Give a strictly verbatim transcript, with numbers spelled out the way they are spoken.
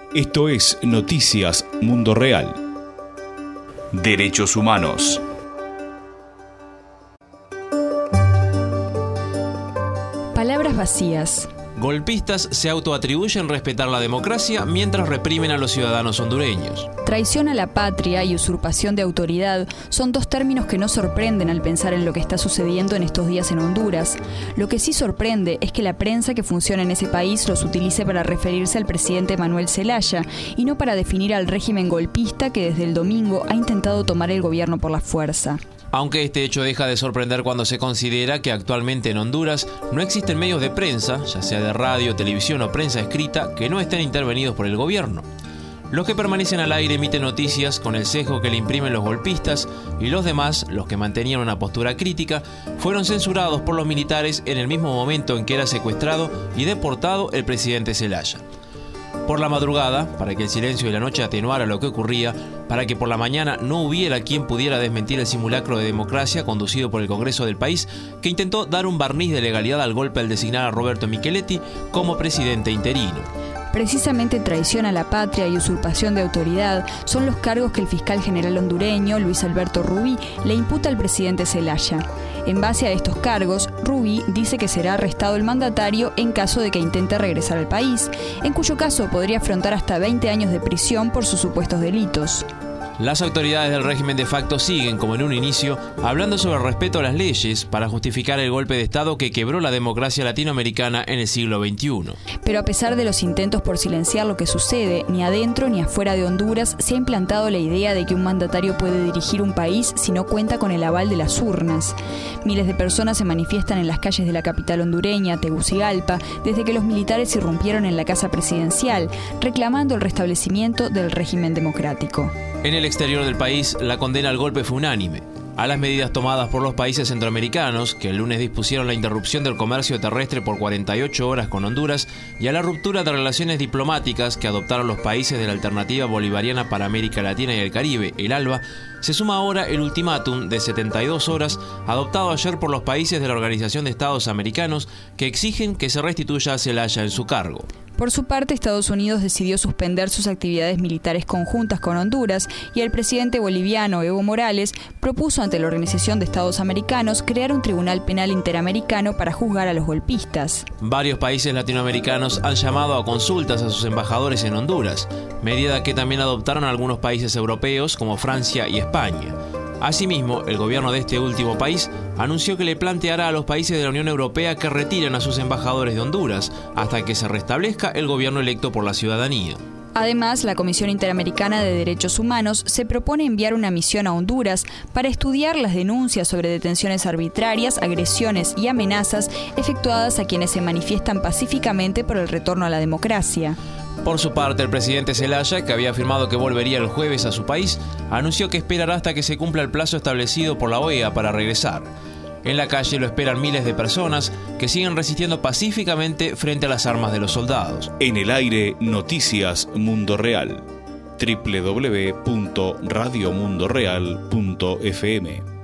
Esto es Noticias Mundo Real. Derechos humanos. Palabras vacías. Golpistas se autoatribuyen respetar la democracia mientras reprimen a los ciudadanos hondureños. Traición a la patria y usurpación de autoridad son dos términos que no sorprenden al pensar en lo que está sucediendo en estos días en Honduras. Lo que sí sorprende es que la prensa que funciona en ese país los utilice para referirse al presidente Manuel Zelaya y no para definir al régimen golpista que desde el domingo ha intentado tomar el gobierno por la fuerza. Aunque este hecho deja de sorprender cuando se considera que actualmente en Honduras no existen medios de prensa, ya sea de radio, televisión o prensa escrita, que no estén intervenidos por el gobierno. Los que permanecen al aire emiten noticias con el sesgo que le imprimen los golpistas y los demás, los que mantenían una postura crítica, fueron censurados por los militares en el mismo momento en que era secuestrado y deportado el presidente Zelaya. Por la madrugada, para que el silencio de la noche atenuara lo que ocurría, para que por la mañana no hubiera quien pudiera desmentir el simulacro de democracia conducido por el Congreso del país, que intentó dar un barniz de legalidad al golpe al designar a Roberto Micheletti como presidente interino. Precisamente traición a la patria y usurpación de autoridad son los cargos que el fiscal general hondureño, Luis Alberto Rubí, le imputa al presidente Zelaya. En base a estos cargos, Rubí dice que será arrestado el mandatario en caso de que intente regresar al país, en cuyo caso podría afrontar hasta veinte años de prisión por sus supuestos delitos. Las autoridades del régimen de facto siguen, como en un inicio, hablando sobre el respeto a las leyes para justificar el golpe de Estado que quebró la democracia latinoamericana en el siglo veintiuno. Pero a pesar de los intentos por silenciar lo que sucede, ni adentro ni afuera de Honduras se ha implantado la idea de que un mandatario puede dirigir un país si no cuenta con el aval de las urnas. Miles de personas se manifiestan en las calles de la capital hondureña, Tegucigalpa, desde que los militares irrumpieron en la casa presidencial, reclamando el restablecimiento del régimen democrático. En el exterior del país, la condena al golpe fue unánime. A las medidas tomadas por los países centroamericanos, que el lunes dispusieron la interrupción del comercio terrestre por cuarenta y ocho horas con Honduras, y a la ruptura de relaciones diplomáticas que adoptaron los países de la Alternativa Bolivariana para América Latina y el Caribe, el ALBA, se suma ahora el ultimátum de setenta y dos horas adoptado ayer por los países de la Organización de Estados Americanos que exigen que se restituya a Zelaya en su cargo. Por su parte, Estados Unidos decidió suspender sus actividades militares conjuntas con Honduras y el presidente boliviano Evo Morales propuso ante la Organización de Estados Americanos crear un tribunal penal interamericano para juzgar a los golpistas. Varios países latinoamericanos han llamado a consultas a sus embajadores en Honduras, medida que también adoptaron algunos países europeos como Francia y España. Asimismo, el gobierno de este último país anunció que le planteará a los países de la Unión Europea que retiren a sus embajadores de Honduras hasta que se restablezca el gobierno electo por la ciudadanía. Además, la Comisión Interamericana de Derechos Humanos se propone enviar una misión a Honduras para estudiar las denuncias sobre detenciones arbitrarias, agresiones y amenazas efectuadas a quienes se manifiestan pacíficamente por el retorno a la democracia. Por su parte, el presidente Zelaya, que había afirmado que volvería el jueves a su país, anunció que esperará hasta que se cumpla el plazo establecido por la O E A para regresar. En la calle lo esperan miles de personas que siguen resistiendo pacíficamente frente a las armas de los soldados. En el aire, Noticias Mundo Real. doble u doble u doble u punto radio mundo real punto f m